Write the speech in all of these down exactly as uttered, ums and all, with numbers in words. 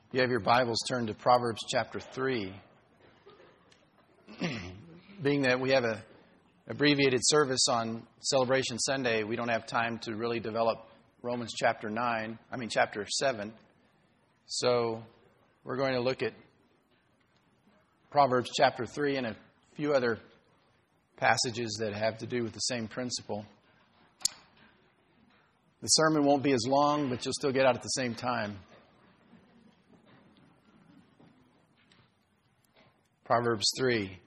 You have your Bibles turned to Proverbs chapter three. Being that we have a abbreviated service on Celebration Sunday, we don't have time to really develop Romans chapter nine, I mean chapter seven. So we're going to look at Proverbs chapter three and a few other passages that have to do with the same principle. The sermon won't be as long, but you'll still get out at the same time. Proverbs three.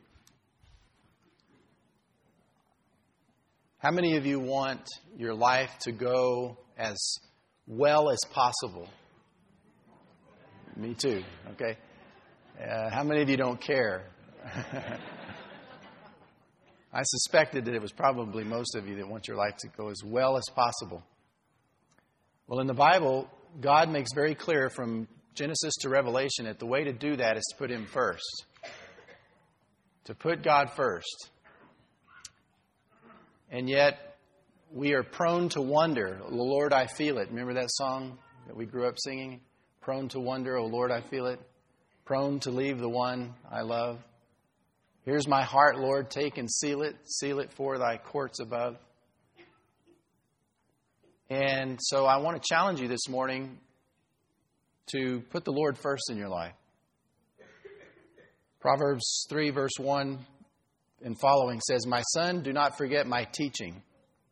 How many of you want your life to go as well as possible? Me too, okay? Uh, how many of you don't care? I suspected that it was probably most of you that want your life to go as well as possible. Well, in the Bible, God makes very clear from Genesis to Revelation that the way to do that is to put Him first. To put God first. And yet, we are prone to wonder. "O Lord, I feel it." Remember that song that we grew up singing? Prone to wonder, "O Lord, I feel it." Prone to leave the one I love. "Here's my heart, Lord, take and seal it. Seal it for thy courts above." And so I want to challenge you this morning to put the Lord first in your life. Proverbs three, verse one and following says, "My son, do not forget my teaching,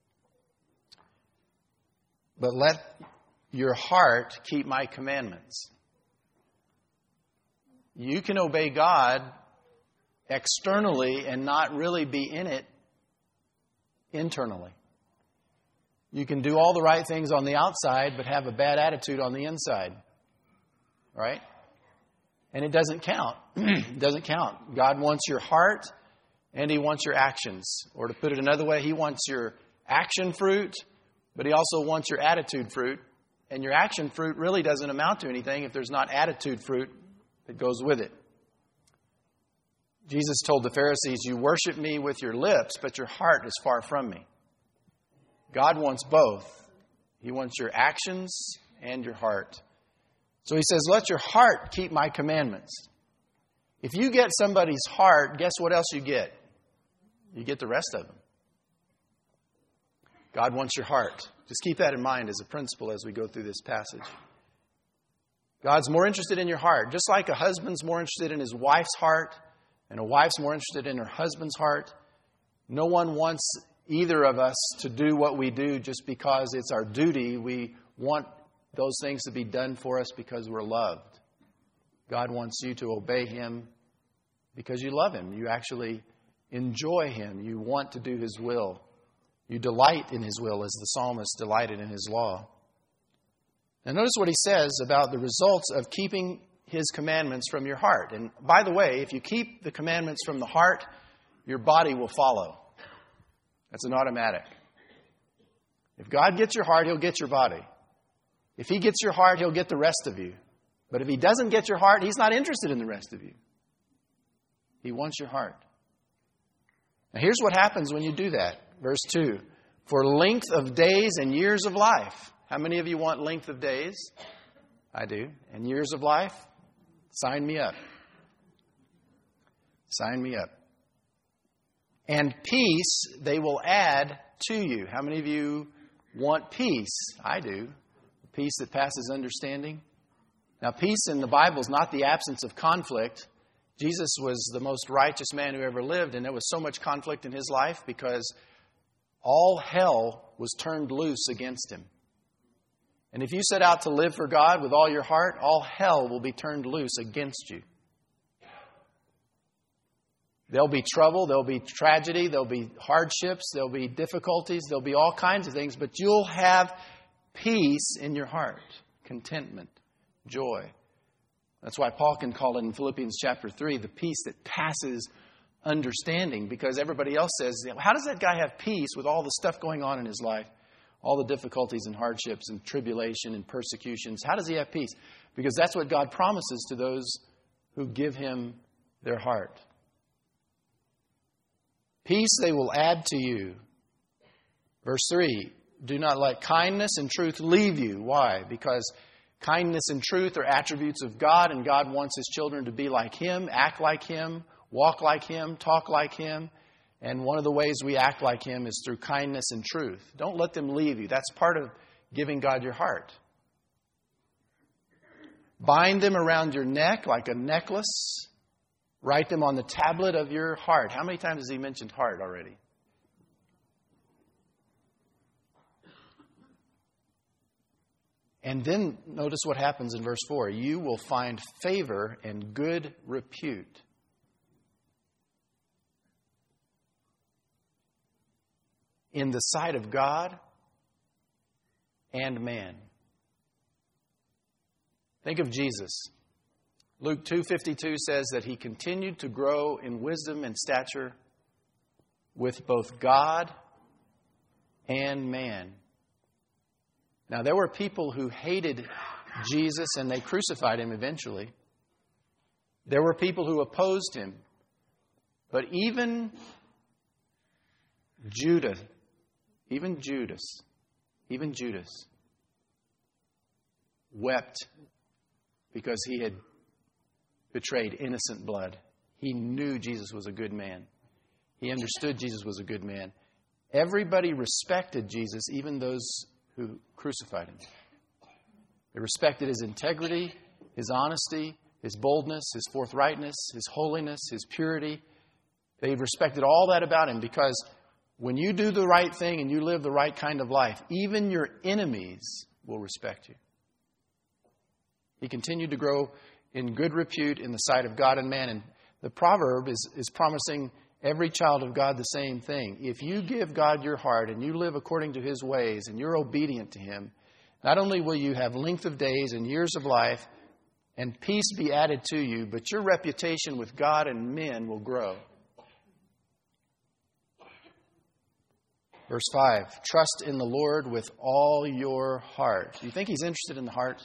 but let your heart keep my commandments." You can obey God externally and not really be in it internally. You can do all the right things on the outside, but have a bad attitude on the inside. Right? And it doesn't count. It doesn't count. God wants your heart and He wants your actions. Or to put it another way, He wants your action fruit, but He also wants your attitude fruit. And your action fruit really doesn't amount to anything if there's not attitude fruit that goes with it. Jesus told the Pharisees, "You worship me with your lips, but your heart is far from me." God wants both. He wants your actions and your heart. So He says, "Let your heart keep my commandments." If you get somebody's heart, guess what else you get? You get the rest of them. God wants your heart. Just keep that in mind as a principle as we go through this passage. God's more interested in your heart. Just like a husband's more interested in his wife's heart, and a wife's more interested in her husband's heart, no one wants either of us to do what we do just because it's our duty. We want those things to be done for us because we're loved. God wants you to obey Him because you love Him. You actually enjoy Him. You want to do His will. You delight in His will as the psalmist delighted in His law. Now notice what he says about the results of keeping His commandments from your heart. And by the way, if you keep the commandments from the heart, your body will follow. That's an automatic. If God gets your heart, He'll get your body. If He gets your heart, He'll get the rest of you. But if He doesn't get your heart, He's not interested in the rest of you. He wants your heart. Now here's what happens when you do that. Verse two. "For length of days and years of life." How many of you want length of days? I do. And years of life? Sign me up. Sign me up. "And peace they will add to you." How many of you want peace? I do. Peace that passes understanding. Now, peace in the Bible is not the absence of conflict. Jesus was the most righteous man who ever lived, and there was so much conflict in His life because all hell was turned loose against Him. And if you set out to live for God with all your heart, all hell will be turned loose against you. There'll be trouble, there'll be tragedy, there'll be hardships, there'll be difficulties, there'll be all kinds of things, but you'll have peace in your heart, contentment, joy. That's why Paul can call it in Philippians chapter three, the peace that passes understanding, because everybody else says, how does that guy have peace with all the stuff going on in his life? All the difficulties and hardships and tribulation and persecutions. How does he have peace? Because that's what God promises to those who give Him their heart. Peace they will add to you. Verse three, "Do not let kindness and truth leave you." Why? Because Kindness and truth are attributes of God, and God wants His children to be like Him, act like Him, walk like Him, talk like Him. And one of the ways we act like Him is through kindness and truth. Don't let them leave you. That's part of giving God your heart. Bind them around your neck like a necklace. Write them on the tablet of your heart. How many times has He mentioned heart already? And then notice what happens in verse four. You will find favor and good repute. In the sight of God and man. Think of Jesus. Luke two fifty-two says that He continued to grow in wisdom and stature with both God and man. Now, there were people who hated Jesus and they crucified Him eventually. There were people who opposed Him. But even Judah, even Judas, even Judas wept because he had betrayed innocent blood. He knew Jesus was a good man. He understood Jesus was a good man. Everybody respected Jesus, even those who crucified Him. They respected His integrity, His honesty, His boldness, His forthrightness, His holiness, His purity. They respected all that about Him because when you do the right thing and you live the right kind of life, even your enemies will respect you. He continued to grow in good repute in the sight of God and man. And the proverb is, is promising every child of God the same thing. If you give God your heart and you live according to His ways and you're obedient to Him, not only will you have length of days and years of life and peace be added to you, but your reputation with God and men will grow. Verse five, trust in the Lord with all your heart. Do you think He's interested in the heart?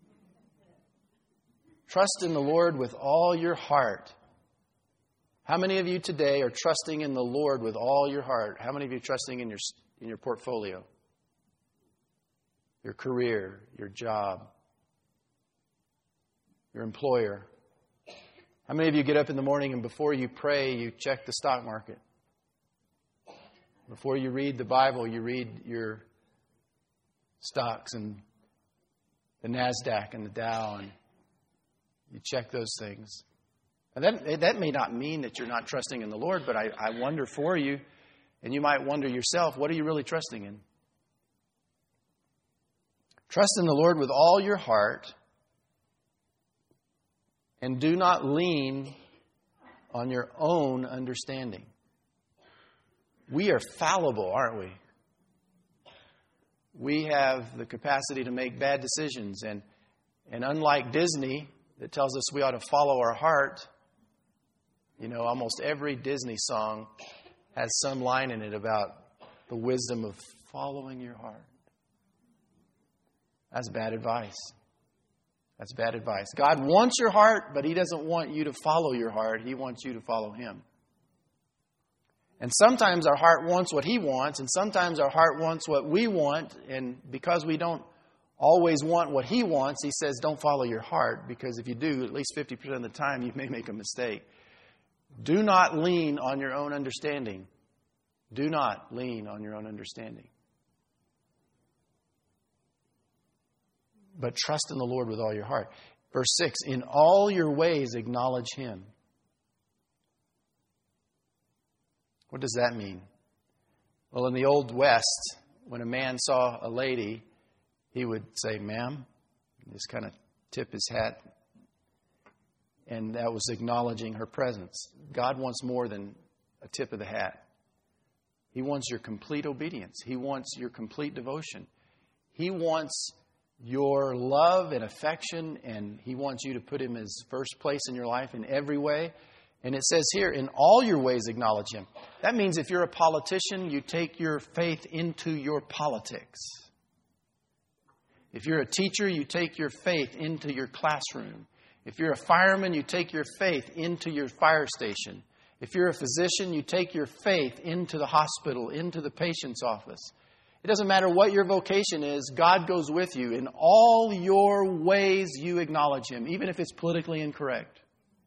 Trust in the Lord with all your heart. How many of you today are trusting in the Lord with all your heart? How many of you are trusting in your, in your portfolio? Your career, your job, your employer? How many of you get up in the morning and before you pray, you check the stock market? Before you read the Bible, you read your stocks and the NASDAQ and the Dow, and you check those things. And that, that may not mean that you're not trusting in the Lord, but I, I wonder for you, and you might wonder yourself, what are you really trusting in? Trust in the Lord with all your heart, and do not lean on your own understanding. We are fallible, aren't we? We have the capacity to make bad decisions. And, and unlike Disney, that tells us we ought to follow our heart, you know, almost every Disney song has some line in it about the wisdom of following your heart. That's bad advice. That's bad advice. God wants your heart, but He doesn't want you to follow your heart. He wants you to follow Him. And sometimes our heart wants what He wants, and sometimes our heart wants what we want. And because we don't always want what He wants, He says, don't follow your heart, because if you do, at least fifty percent of the time, you may make a mistake. Do not lean on your own understanding. Do not lean on your own understanding. But trust in the Lord with all your heart. Verse six, in all your ways acknowledge Him. What does that mean? Well, in the Old West, when a man saw a lady, he would say, ma'am, just kind of tip his hat. And that was acknowledging her presence. God wants more than a tip of the hat. He wants your complete obedience. He wants your complete devotion. He wants your love and affection, and He wants you to put Him as first place in your life in every way. And it says here, in all your ways acknowledge Him. That means if you're a politician, you take your faith into your politics. If you're a teacher, you take your faith into your classroom. If you're a fireman, you take your faith into your fire station. If you're a physician, you take your faith into the hospital, into the patient's office. It doesn't matter what your vocation is, God goes with you. In all your ways, you acknowledge Him, even if it's politically incorrect.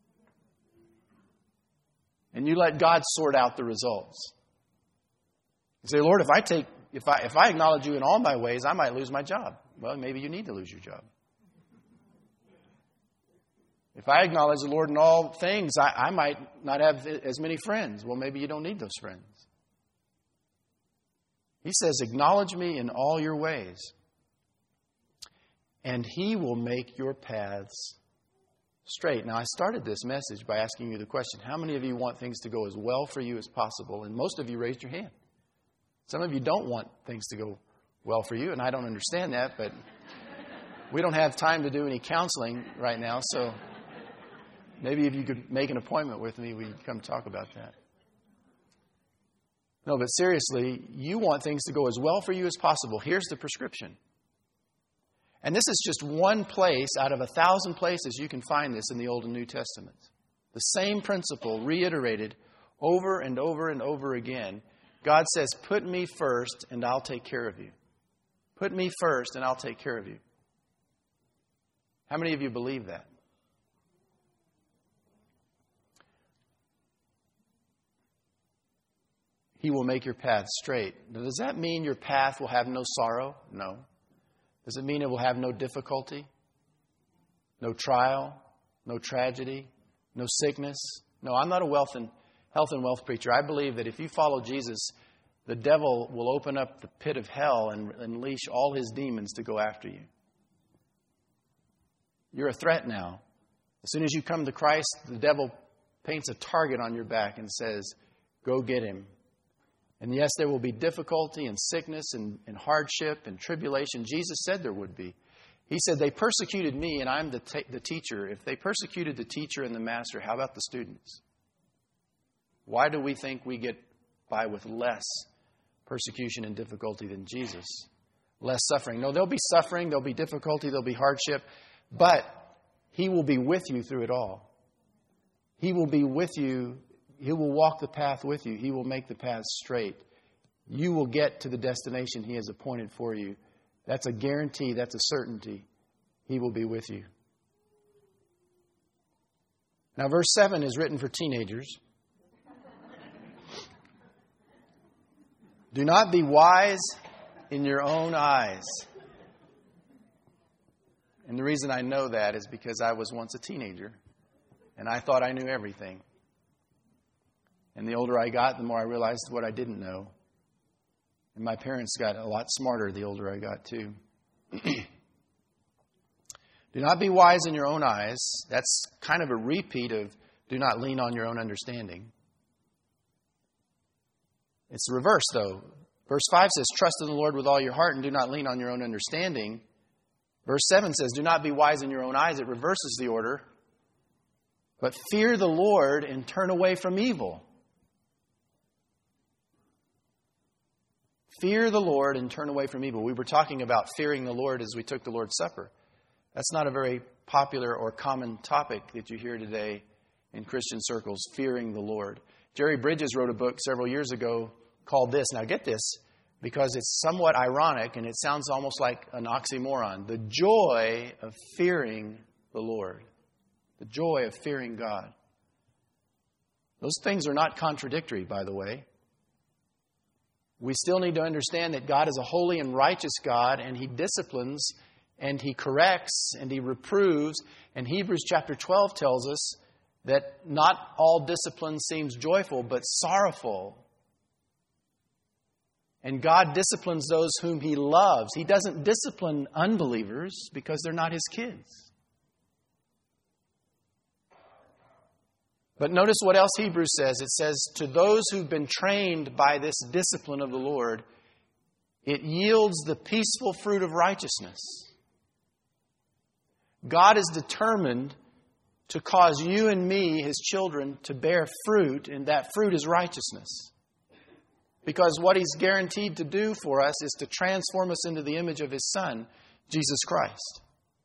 And you let God sort out the results. You say, Lord, if I take, if I if I acknowledge you in all my ways, I might lose my job. Well, maybe you need to lose your job. If I acknowledge the Lord in all things, I, I might not have as many friends. Well, maybe you don't need those friends. He says, acknowledge me in all your ways, and He will make your paths straight. Now, I started this message by asking you the question, how many of you want things to go as well for you as possible? And most of you raised your hand. Some of you don't want things to go well for you, and I don't understand that, but we don't have time to do any counseling right now, so maybe if you could make an appointment with me, we'd come talk about that. No, but seriously, you want things to go as well for you as possible. Here's the prescription. And this is just one place out of a thousand places you can find this in the Old and New Testaments. The same principle reiterated over and over and over again. God says, put me first and I'll take care of you. Put me first and I'll take care of you. How many of you believe that? He will make your path straight. Now, does that mean your path will have no sorrow? No. Does it mean it will have no difficulty? No trial? No tragedy? No sickness? No, I'm not a wealth and health and wealth preacher. I believe that if you follow Jesus, the devil will open up the pit of hell and unleash all his demons to go after you. You're a threat now. As soon as you come to Christ, the devil paints a target on your back and says, go get him. And yes, there will be difficulty and sickness and, and hardship and tribulation. Jesus said there would be. He said, they persecuted me and I'm the, t- the teacher. If they persecuted the teacher and the master, how about the students? Why do we think we get by with less persecution and difficulty than Jesus? Less suffering. No, there'll be suffering, there'll be difficulty, there'll be hardship, but He will be with you through it all. He will be with you. He will walk the path with you. He will make the path straight. You will get to the destination He has appointed for you. That's a guarantee. That's a certainty. He will be with you. Now, verse seven is written for teenagers. Do not be wise in your own eyes. And the reason I know that is because I was once a teenager and I thought I knew everything. And the older I got, the more I realized what I didn't know. And my parents got a lot smarter the older I got, too. Do not be wise in your own eyes. That's kind of a repeat of do not lean on your own understanding. It's the reverse, though. Verse five says, trust in the Lord with all your heart and do not lean on your own understanding. Verse seven says, do not be wise in your own eyes. It reverses the order. But fear the Lord and turn away from evil. Fear the Lord and turn away from evil. We were talking about fearing the Lord as we took the Lord's Supper. That's not a very popular or common topic that you hear today in Christian circles, fearing the Lord. Jerry Bridges wrote a book several years ago called this. Now get this, because it's somewhat ironic and it sounds almost like an oxymoron. The joy of fearing the Lord. The joy of fearing God. Those things are not contradictory, by the way. We still need to understand that God is a holy and righteous God, and He disciplines, and He corrects, and He reproves. And Hebrews chapter twelve tells us that not all discipline seems joyful, but sorrowful. And God disciplines those whom He loves. He doesn't discipline unbelievers because they're not His kids. But notice what else Hebrews says. It says, to those who've been trained by this discipline of the Lord, it yields the peaceful fruit of righteousness. God is determined to cause you and me, His children, to bear fruit, and that fruit is righteousness. Because what He's guaranteed to do for us is to transform us into the image of His Son, Jesus Christ.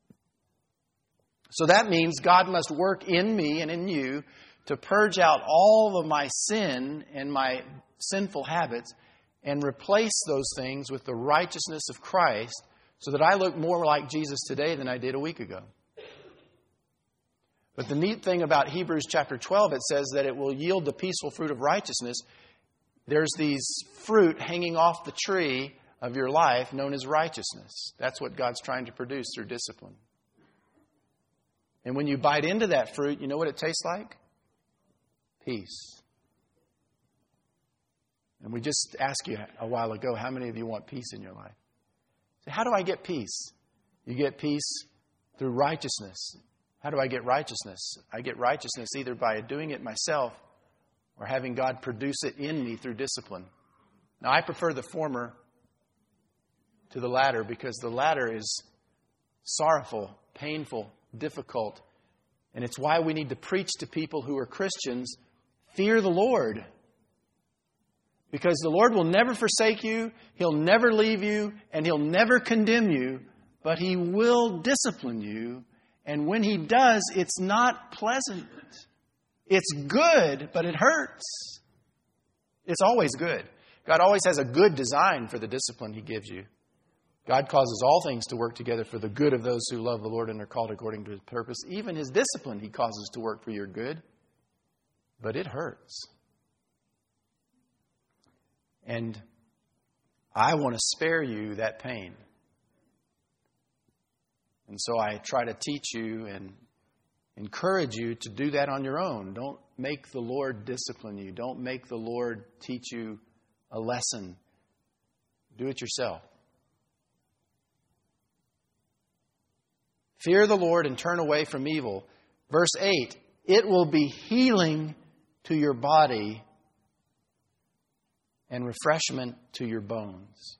So that means God must work in me and in you to purge out all of my sin and my sinful habits and replace those things with the righteousness of Christ so that I look more like Jesus today than I did a week ago. But the neat thing about Hebrews chapter twelve, it says that it will yield the peaceful fruit of righteousness. There's these fruit hanging off the tree of your life known as righteousness. That's what God's trying to produce through discipline. And when you bite into that fruit, you know what it tastes like? Peace. And we just asked you a while ago, how many of you want peace in your life? So how do I get peace? You get peace through righteousness. How do I get righteousness? I get righteousness either by doing it myself or having God produce it in me through discipline. Now, I prefer the former to the latter because the latter is sorrowful, painful, difficult. And it's why we need to preach to people who are Christians, fear the Lord. Because the Lord will never forsake you, He'll never leave you, and He'll never condemn you, but He will discipline you. And when He does, it's not pleasant. It's good, but it hurts. It's always good. God always has a good design for the discipline He gives you. God causes all things to work together for the good of those who love the Lord and are called according to His purpose. Even His discipline He causes to work for your good. But it hurts. And I want to spare you that pain. And so I try to teach you and encourage you to do that on your own. Don't make the Lord discipline you. Don't make the Lord teach you a lesson. Do it yourself. Fear the Lord and turn away from evil. Verse eight, it will be healing to your body and refreshment to your bones.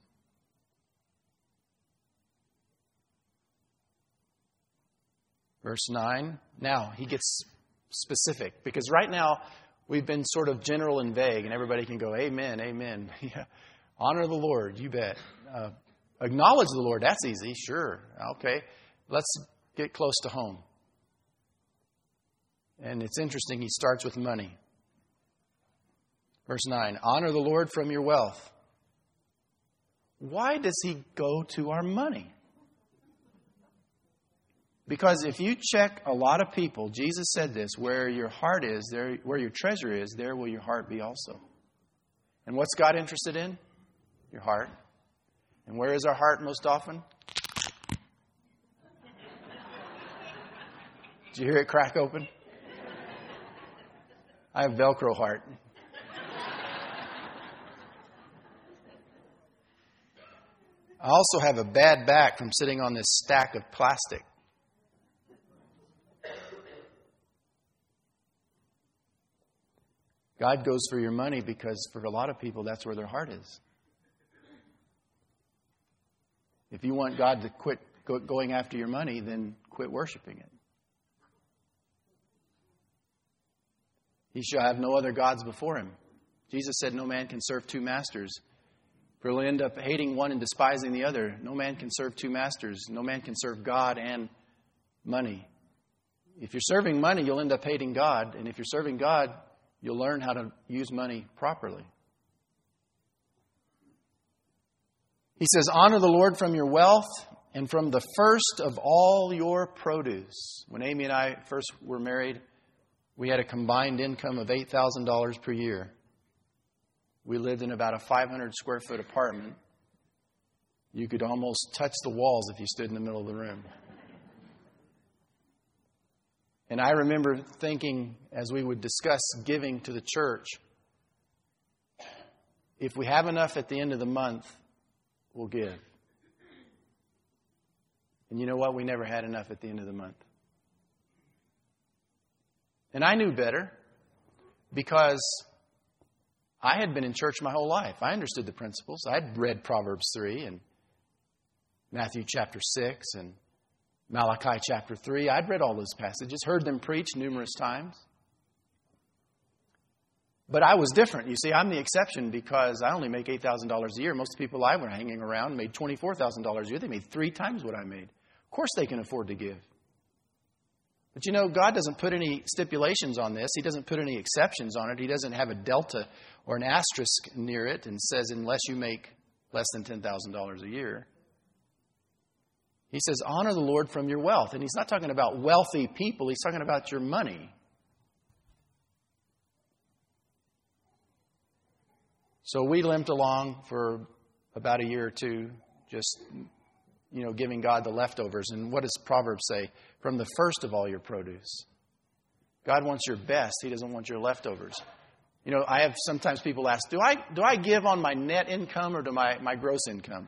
Verse nine. Now, he gets specific. Because right now, we've been sort of general and vague. And everybody can go, amen, amen. Yeah. Honor the Lord, you bet. Uh, acknowledge the Lord, that's easy. Sure. Okay. Let's get close to home. And it's interesting, he starts with money. Verse nine. Honor the Lord from your wealth. Why does he go to our money? Because if you check a lot of people, Jesus said this, where your heart is, there, where your treasure is, there will your heart be also. And what's God interested in? Your heart. And where is our heart most often? Did you hear it crack open? I have Velcro heart. I also have a bad back from sitting on this stack of plastic. God goes for your money because for a lot of people, that's where their heart is. If you want God to quit going after your money, then quit worshiping it. He shall have no other gods before him. Jesus said no man can serve two masters. For he'll end up hating one and despising the other. No man can serve two masters. No man can serve God and money. If you're serving money, you'll end up hating God. And if you're serving God, you'll learn how to use money properly. He says, honor the Lord from your wealth and from the first of all your produce. When Amy and I first were married, we had a combined income of eight thousand dollars per year. We lived in about a five hundred square foot apartment. You could almost touch the walls if you stood in the middle of the room. And I remember thinking, as we would discuss giving to the church, if we have enough at the end of the month, we'll give. And you know what? We never had enough at the end of the month. And I knew better because I had been in church my whole life. I understood the principles. I'd read Proverbs three and Matthew chapter six and Malachi chapter three. I'd read all those passages, heard them preached numerous times. But I was different. You see, I'm the exception because I only make eight thousand dollars a year. Most people I were hanging around made twenty-four thousand dollars a year. They made three times what I made. Of course they can afford to give. But you know, God doesn't put any stipulations on this. He doesn't put any exceptions on it. He doesn't have a delta or an asterisk near it and says, unless you make less than ten thousand dollars a year. He says, honor the Lord from your wealth. And he's not talking about wealthy people. He's talking about your money. So we limped along for about a year or two, just, you know, giving God the leftovers. And what does Proverbs say? From the first of all your produce. God wants your best. He doesn't want your leftovers. You know, I have sometimes people ask, do I do I give on my net income or to my, my gross income?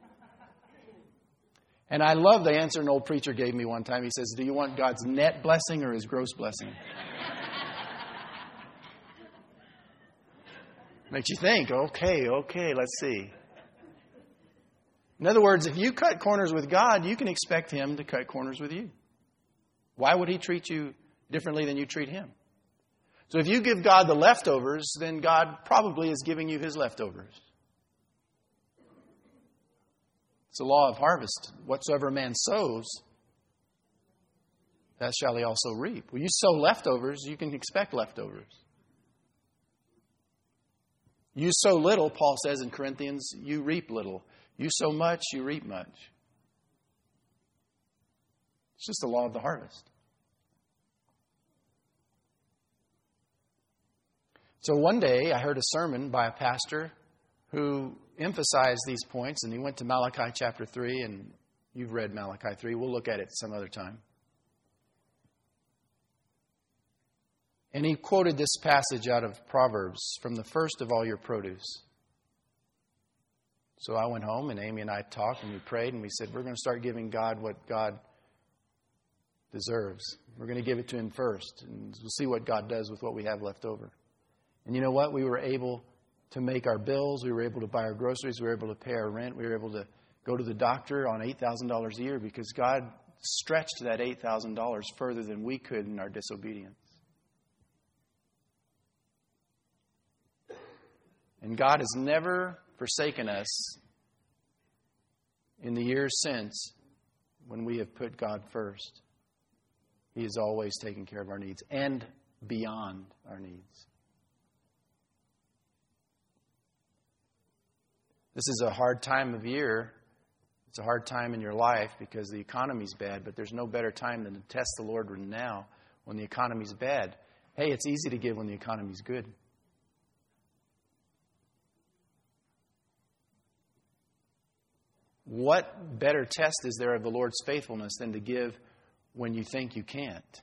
And I love the answer an old preacher gave me one time. He says, do you want God's net blessing or His gross blessing? Makes you think, okay, okay, let's see. In other words, if you cut corners with God, you can expect Him to cut corners with you. Why would He treat you differently than you treat Him? So if you give God the leftovers, then God probably is giving you His leftovers. It's the law of harvest. Whatsoever a man sows, that shall he also reap. When you sow leftovers, you can expect leftovers. You sow little, Paul says in Corinthians, you reap little. You sow much, you reap much. It's just the law of the harvest. So one day I heard a sermon by a pastor who emphasized these points, and he went to Malachi chapter three, and you've read Malachi three. We'll look at it some other time. And he quoted this passage out of Proverbs, from the first of all your produce. So I went home, and Amy and I talked, and we prayed, and we said, we're going to start giving God what God deserves. We're going to give it to Him first, and we'll see what God does with what we have left over. And you know what? We were able to make our bills. We were able to buy our groceries. We were able to pay our rent. We were able to go to the doctor on eight thousand dollars a year because God stretched that eight thousand dollars further than we could in our disobedience. And God has never forsaken us in the years since when we have put God first. He has always taken care of our needs and beyond our needs. This is a hard time of year. It's a hard time in your life because the economy's bad, but there's no better time than to test the Lord than now when the economy's bad. Hey, it's easy to give when the economy's good. What better test is there of the Lord's faithfulness than to give when you think you can't?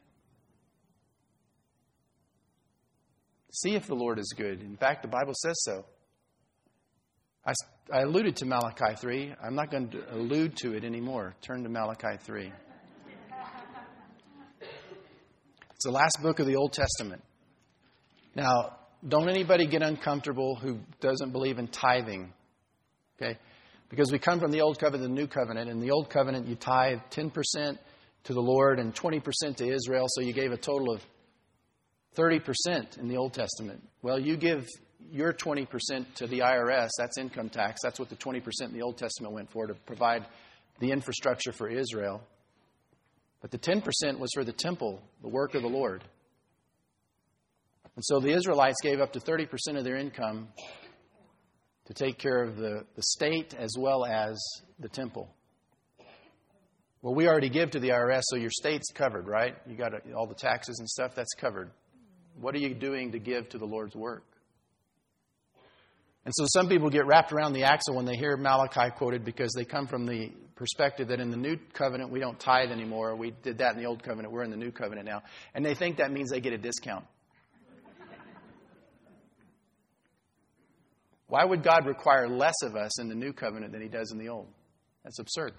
See if the Lord is good. In fact, the Bible says so. I, I alluded to Malachi three. I'm not going to allude to it anymore. Turn to Malachi three. It's the last book of the Old Testament. Now, don't anybody get uncomfortable who doesn't believe in tithing. Okay? Because we come from the Old Covenant and the New Covenant. In the Old Covenant, you tithe ten percent to the Lord and twenty percent to Israel. So you gave a total of thirty percent in the Old Testament. Well, you give your twenty percent to the I R S. That's income tax. That's what the twenty percent in the Old Testament went for, to provide the infrastructure for Israel. But the ten percent was for the temple, the work of the Lord. And so the Israelites gave up to thirty percent of their income to take care of the, the state as well as the temple. Well, we already give to the I R S, so your state's covered, right? You got all the taxes and stuff, that's covered. What are you doing to give to the Lord's work? And so some people get wrapped around the axle when they hear Malachi quoted because they come from the perspective that in the New Covenant we don't tithe anymore. We did that in the Old Covenant. We're in the New Covenant now. And they think that means they get a discount. Why would God require less of us in the New Covenant than He does in the Old? That's absurd.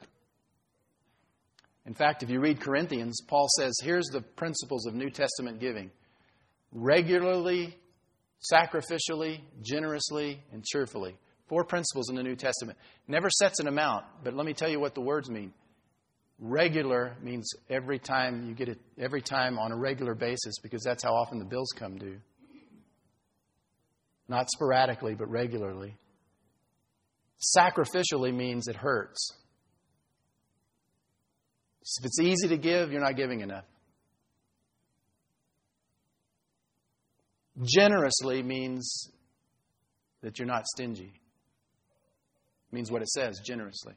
In fact, if you read Corinthians, Paul says, here's the principles of New Testament giving. Regularly, sacrificially, generously, and cheerfully. Four principles in the New Testament. Never sets an amount, but let me tell you what the words mean. Regular means every time you get it, every time on a regular basis, because that's how often the bills come due. Not sporadically, but regularly. Sacrificially means it hurts. If it's easy to give, you're not giving enough. Generously means that you're not stingy. It means what it says, generously.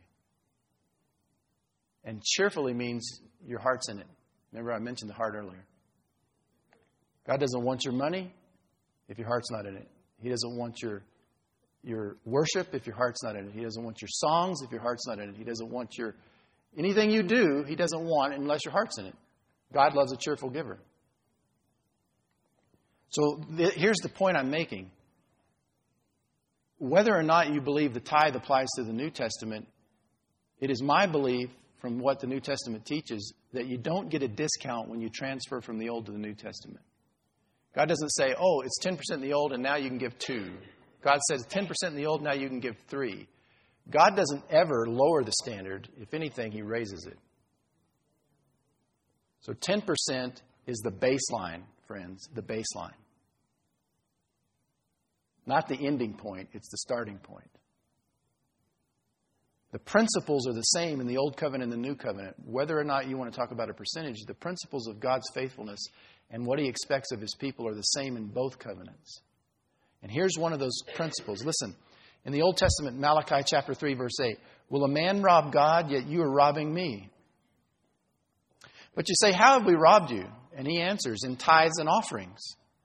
And cheerfully means your heart's in it. Remember I mentioned the heart earlier. God doesn't want your money if your heart's not in it. He doesn't want your, your worship if your heart's not in it. He doesn't want your songs if your heart's not in it. He doesn't want your anything you do, He doesn't want unless your heart's in it. God loves a cheerful giver. So th- here's the point I'm making. Whether or not you believe the tithe applies to the New Testament, it is my belief from what the New Testament teaches that you don't get a discount when you transfer from the Old to the New Testament. God doesn't say, oh, it's ten percent in the Old and now you can give two. God says ten percent in the Old, now you can give three. God doesn't ever lower the standard. If anything, He raises it. So ten percent is the baseline, friends, the baseline. Not the ending point, it's the starting point. The principles are the same in the Old Covenant and the New Covenant. Whether or not you want to talk about a percentage, the principles of God's faithfulness and what He expects of His people are the same in both covenants. And here's one of those principles. Listen, in the Old Testament, Malachi chapter three, verse eight, will a man rob God, yet you are robbing me? But you say, how have we robbed you? And He answers, in tithes and offerings.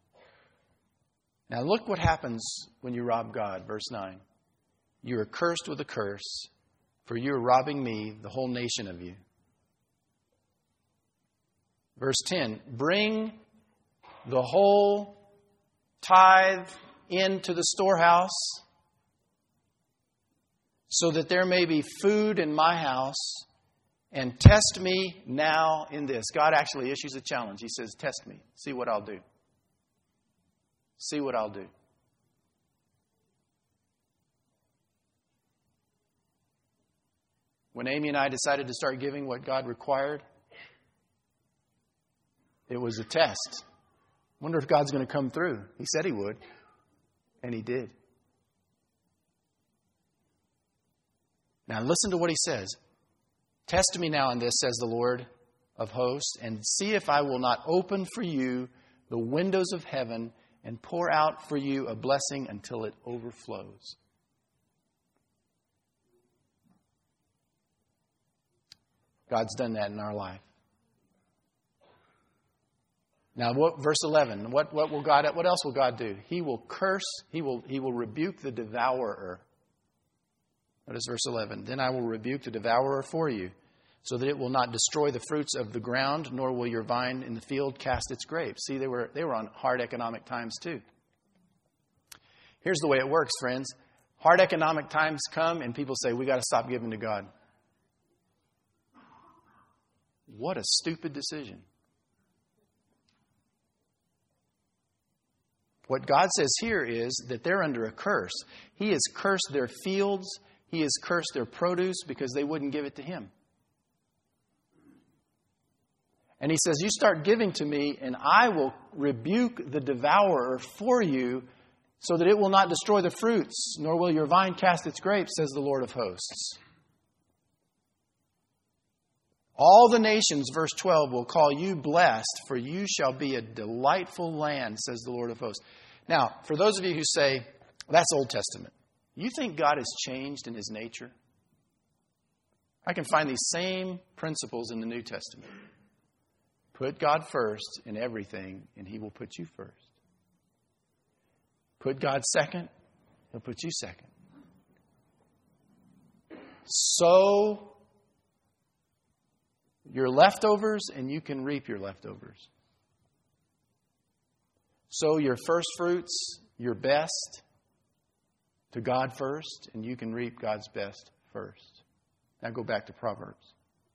Now look what happens when you rob God. Verse nine. You are cursed with a curse, for you are robbing me, the whole nation of you. Verse ten. Bring the whole tithe into the storehouse, so that there may be food in my house, and test me now in this. God actually issues a challenge. He says, test me. See what I'll do. See what I'll do. When Amy and I decided to start giving what God required, it was a test. Wonder if God's going to come through. He said He would, and He did. Now listen to what He says. Test me now in this, says the Lord of hosts, and see if I will not open for you the windows of heaven and pour out for you a blessing until it overflows. God's done that in our life. Now, what, verse eleven. What, what will God? What else will God do? He will curse. He will. He will rebuke the devourer. Notice verse eleven. Then I will rebuke the devourer for you, so that it will not destroy the fruits of the ground, nor will your vine in the field cast its grapes. See, they were they were on hard economic times too. Here's the way it works, friends. Hard economic times come, and people say, we got to stop giving to God. What a stupid decision. What God says here is that they're under a curse. He has cursed their fields. He has cursed their produce because they wouldn't give it to Him. And He says, you start giving to me and I will rebuke the devourer for you so that it will not destroy the fruits, nor will your vine cast its grapes, says the Lord of hosts. All the nations, verse twelve, will call you blessed, for you shall be a delightful land, says the Lord of hosts. Now, for those of you who say, that's Old Testament, you think God has changed in His nature? I can find these same principles in the New Testament. Put God first in everything, and He will put you first. Put God second, He'll put you second. Sow your leftovers, and you can reap your leftovers. Sow your first fruits, your best, to God first, and you can reap God's best first. Now go back to Proverbs.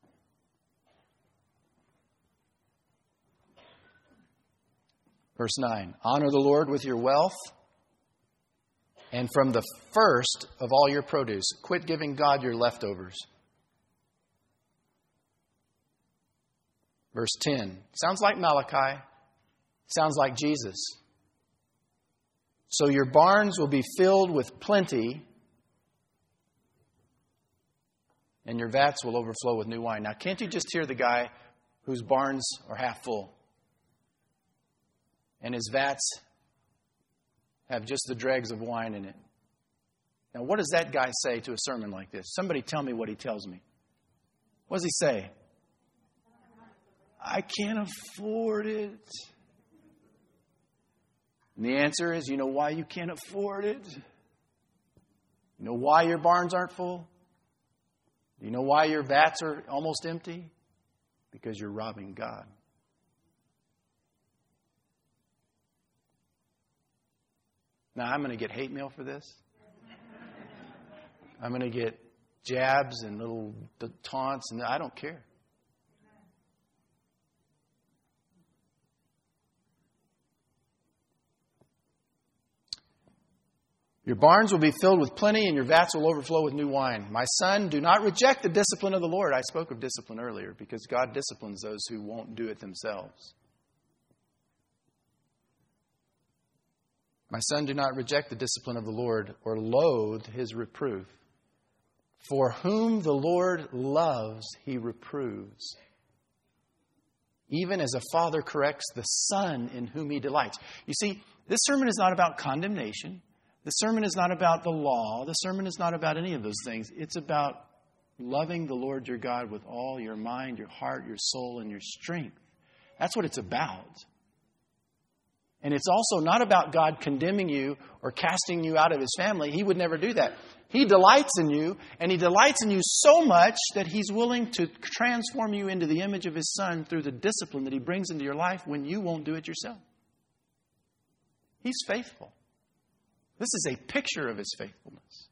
Verse nine. Honor the Lord with your wealth, and from the first of all your produce. Quit giving God your leftovers. Verse ten. Sounds like Malachi. Sounds like Jesus. So your barns will be filled with plenty, and your vats will overflow with new wine. Now, can't you just hear the guy whose barns are half full? And his vats have just the dregs of wine in it. Now, what does that guy say to a sermon like this? Somebody tell me what he tells me. What does he say? I can't afford it. And the answer is, you know why you can't afford it? You know why your barns aren't full? Do you know why your vats are almost empty? Because you're robbing God. Now, I'm going to get hate mail for this. I'm going to get jabs and little taunts, and I don't care. Your barns will be filled with plenty, and your vats will overflow with new wine. My son, do not reject the discipline of the Lord. I spoke of discipline earlier because God disciplines those who won't do it themselves. My son, do not reject the discipline of the Lord or loathe his reproof. For whom the Lord loves, he reproves. Even as a father corrects the son in whom he delights. You see, this sermon is not about condemnation. The sermon is not about the law. The sermon is not about any of those things. It's about loving the Lord your God with all your mind, your heart, your soul, and your strength. That's what it's about. And it's also not about God condemning you or casting you out of His family. He would never do that. He delights in you, and He delights in you so much that He's willing to transform you into the image of His Son through the discipline that He brings into your life when you won't do it yourself. He's faithful. This is a picture of His faithfulness.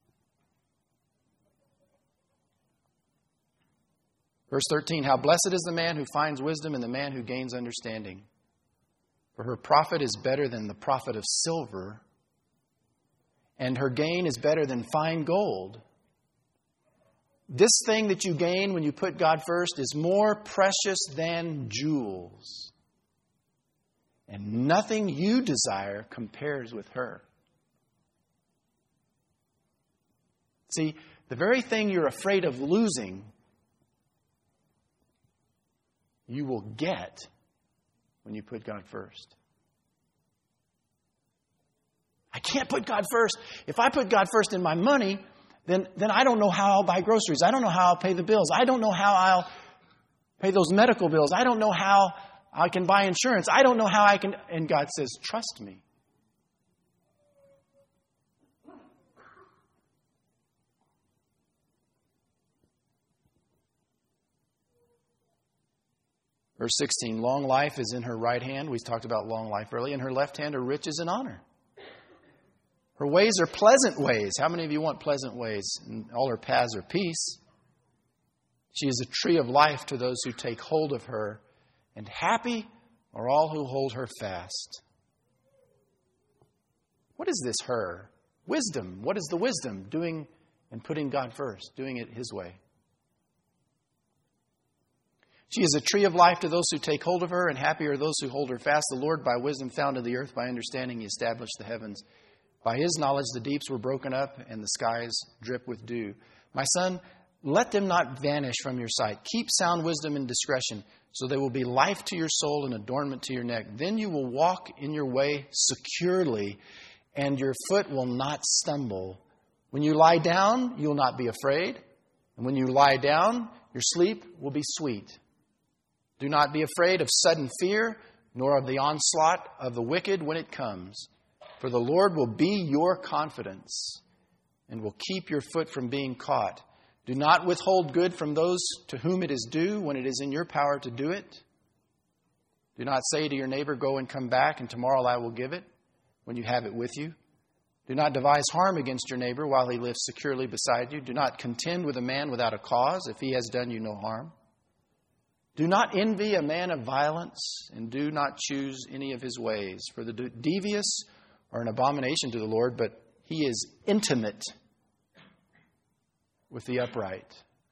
Verse thirteen, how blessed is the man who finds wisdom and the man who gains understanding. For her profit is better than the profit of silver, and her gain is better than fine gold. This thing that you gain when you put God first is more precious than jewels. And nothing you desire compares with her. See, the very thing you're afraid of losing, you will get when you put God first. I can't put God first. If I put God first in my money, then, then I don't know how I'll buy groceries. I don't know how I'll pay the bills. I don't know how I'll pay those medical bills. I don't know how I can buy insurance. I don't know how I can... And God says, trust me. Verse sixteen, long life is in her right hand. We talked about long life earlier. In her left hand are riches and honor. Her ways are pleasant ways. How many of you want pleasant ways? And all her paths are peace. She is a tree of life to those who take hold of her. And happy are all who hold her fast. What is this her? Wisdom. What is the wisdom? Doing and putting God first. Doing it His way. She is a tree of life to those who take hold of her, and happy are those who hold her fast. The Lord, by wisdom, founded the earth. By understanding, He established the heavens. By His knowledge, the deeps were broken up, and the skies drip with dew. My son, let them not vanish from your sight. Keep sound wisdom and discretion, so they will be life to your soul and adornment to your neck. Then you will walk in your way securely, and your foot will not stumble. When you lie down, you will not be afraid. And when you lie down, your sleep will be sweet. Do not be afraid of sudden fear, nor of the onslaught of the wicked when it comes. For the Lord will be your confidence and will keep your foot from being caught. Do not withhold good from those to whom it is due when it is in your power to do it. Do not say to your neighbor, go and come back, and tomorrow I will give it, when you have it with you. Do not devise harm against your neighbor while he lives securely beside you. Do not contend with a man without a cause if he has done you no harm. Do not envy a man of violence, and do not choose any of his ways. For the devious are an abomination to the Lord, but He is intimate with the upright.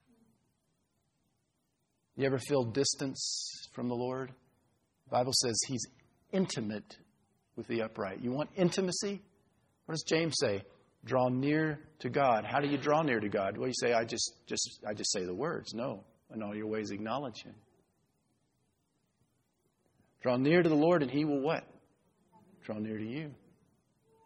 You ever feel distance from the Lord? The Bible says He's intimate with the upright. You want intimacy? What does James say? Draw near to God. How do you draw near to God? Well, you say, I just, just, I just say the words. No. In all your ways acknowledge Him. Draw near to the Lord and He will what? Draw near to you.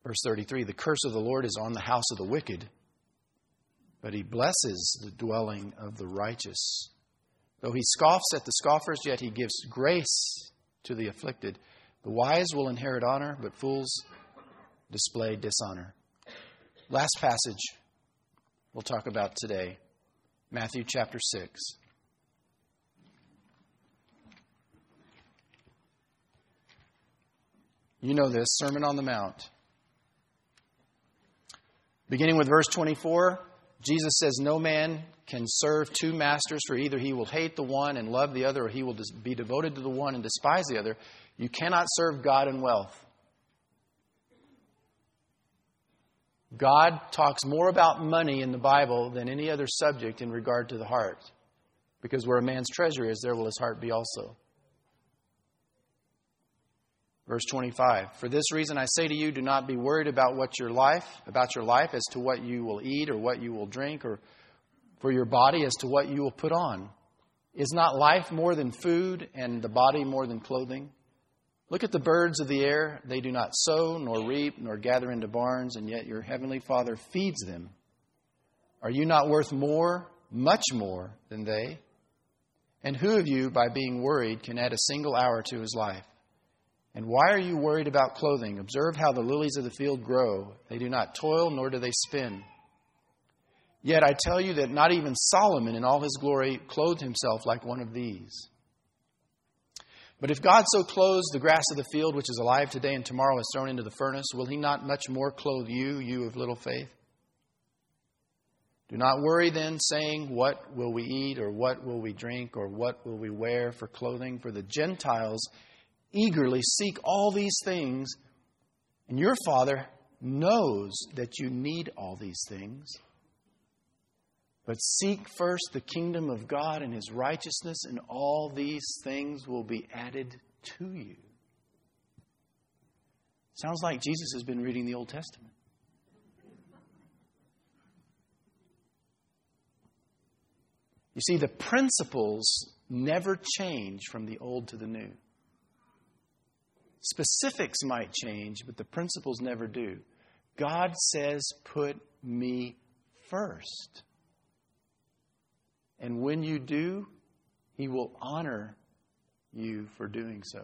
Verse thirty-three, the curse of the Lord is on the house of the wicked, but He blesses the dwelling of the righteous. Though He scoffs at the scoffers, yet He gives grace to the afflicted. The wise will inherit honor, but fools display dishonor. Last passage we'll talk about today, Matthew chapter six. You know this, Sermon on the Mount. Beginning with verse twenty-four, Jesus says, no man can serve two masters, for either he will hate the one and love the other, or he will be devoted to the one and despise the other. You cannot serve God and wealth. God talks more about money in the Bible than any other subject in regard to the heart. Because where a man's treasure is, there will his heart be also. Verse twenty-five, for this reason I say to you, do not be worried about what your life, about your life as to what you will eat or what you will drink, or for your body as to what you will put on. Is not life more than food, and the body more than clothing? Look at the birds of the air. They do not sow, nor reap, nor gather into barns, and yet your heavenly Father feeds them. Are you not worth more, much more than they? And who of you, by being worried, can add a single hour to his life? And why are you worried about clothing? Observe how the lilies of the field grow. They do not toil, nor do they spin. Yet I tell you that not even Solomon in all his glory clothed himself like one of these. But if God so clothes the grass of the field, which is alive today and tomorrow is thrown into the furnace, will He not much more clothe you, you of little faith? Do not worry then, saying, what will we eat, or what will we drink, or what will we wear for clothing? For the Gentiles eagerly seek all these things, and your Father knows that you need all these things. But seek first the kingdom of God and His righteousness, and all these things will be added to you. Sounds like Jesus has been reading the Old Testament. You see, the principles never change from the old to the new. Specifics might change, but the principles never do. God says, put me first. And when you do, He will honor you for doing so.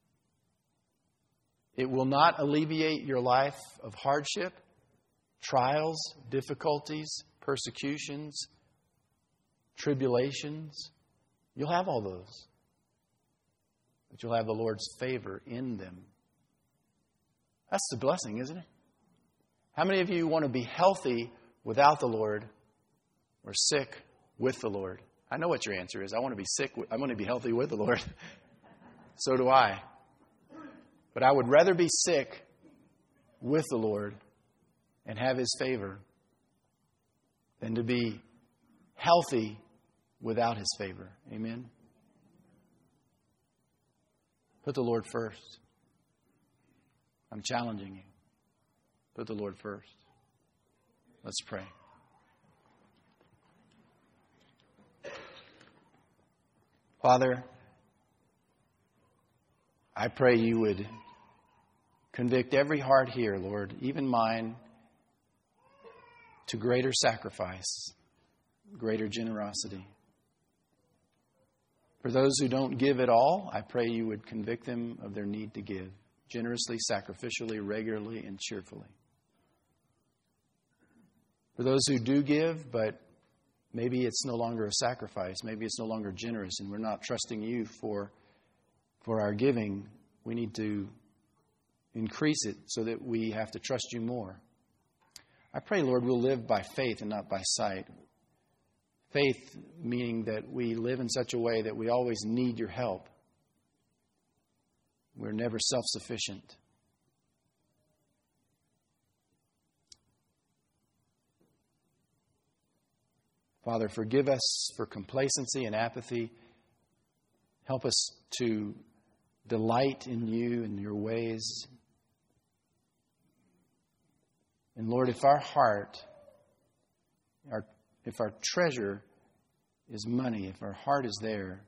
It will not alleviate your life of hardship, trials, difficulties, persecutions, tribulations. You'll have all those. But you'll have the Lord's favor in them. That's the blessing, isn't it? How many of you want to be healthy without the Lord, or sick with the Lord? I know what your answer is. I want to be sick. I want to be healthy with the Lord. So do I. But I would rather be sick with the Lord and have His favor than to be healthy without His favor. Amen? Put the Lord first. I'm challenging you. Put the Lord first. Let's pray. Father, I pray you would convict every heart here, Lord, even mine, to greater sacrifice, greater generosity. For those who don't give at all, I pray you would convict them of their need to give, generously, sacrificially, regularly, and cheerfully. For those who do give, but maybe it's no longer a sacrifice. Maybe it's no longer generous, and we're not trusting you for, for our giving. We need to increase it so that we have to trust you more. I pray, Lord, we'll live by faith and not by sight. Faith meaning that we live in such a way that we always need your help. We're never self-sufficient. Father, forgive us for complacency and apathy. Help us to delight in you and your ways. And Lord, if our heart, our, if our treasure is money, if our heart is there,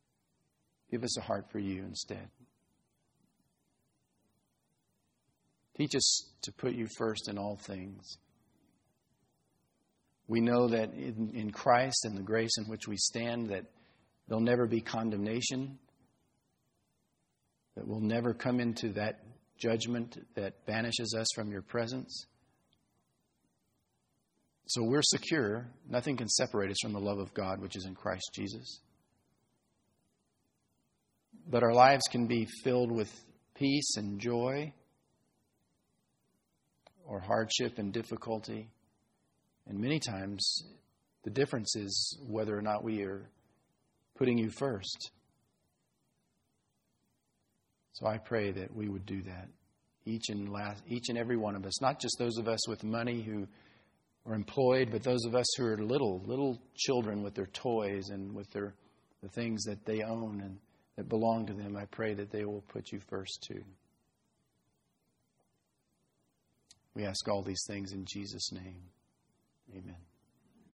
give us a heart for you instead. Teach us to put you first in all things. We know that in, in Christ and the grace in which we stand, that there'll never be condemnation, that we'll never come into that judgment that banishes us from your presence. So we're secure. Nothing can separate us from the love of God, which is in Christ Jesus. But our lives can be filled with peace and joy, or hardship and difficulty. And many times, the difference is whether or not we are putting you first. So I pray that we would do that, each and last, each and every one of us, not just those of us with money who are employed, but those of us who are little, little children with their toys and with their the things that they own and that belong to them. I pray that they will put you first too. We ask all these things in Jesus' name. Amen.